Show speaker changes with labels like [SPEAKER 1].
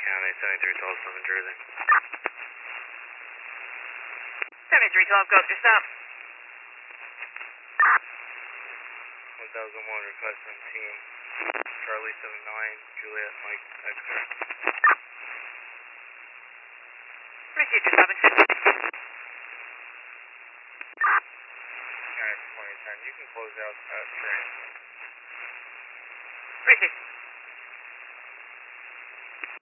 [SPEAKER 1] County, 7312, New Jersey.
[SPEAKER 2] 7312, go up your stop.
[SPEAKER 1] 1001, request 17, Charlie 79, Juliet, Mike, X-ray.
[SPEAKER 2] Received your stop and shift.
[SPEAKER 1] County 2010, you can close out that train.
[SPEAKER 2] Received.